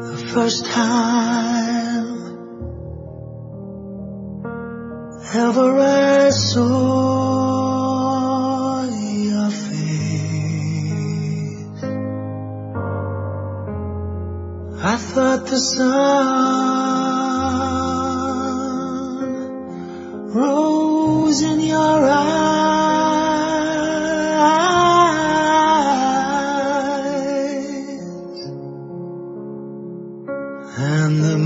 The first time ever I saw your face, I thought the sun rose in your eyes, and the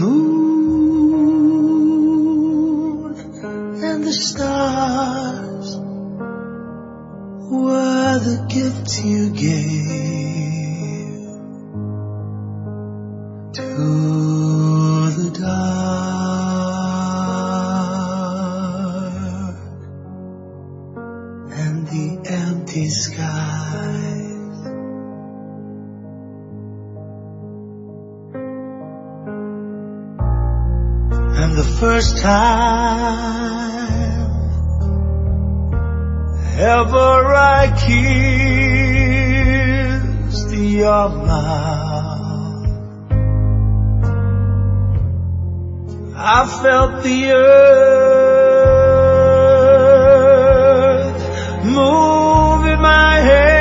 moon and the stars were the gifts you gave to the dark and the empty skies. And the first time ever I kissed your mouth, I felt the earth move in my hand,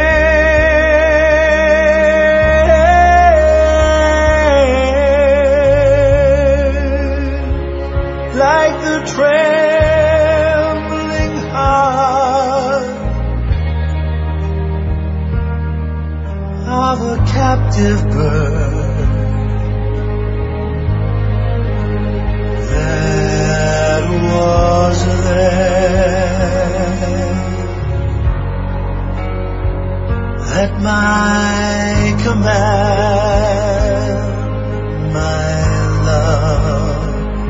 like the trembling heart of a captive bird that was there at my command, my love.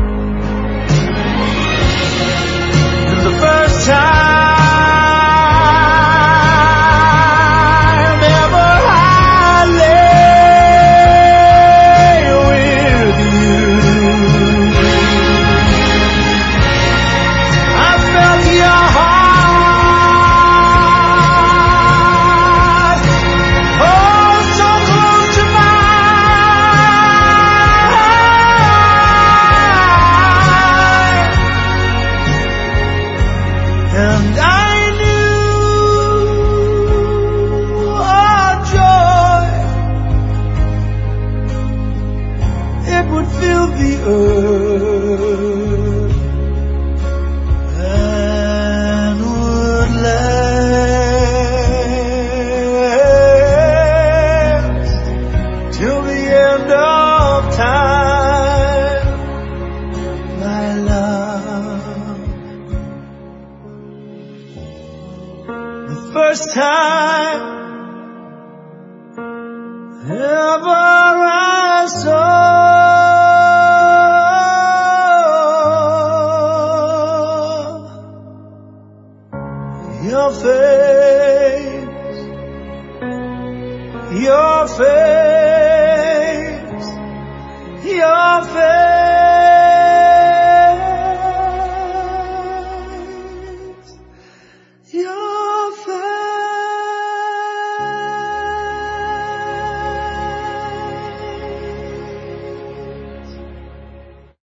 And the first time ever I lay with you, I felt your heart, oh, so close to mine, and I knew our joy, it would fill the earth and would last till the end of time, my love. The first time ever I saw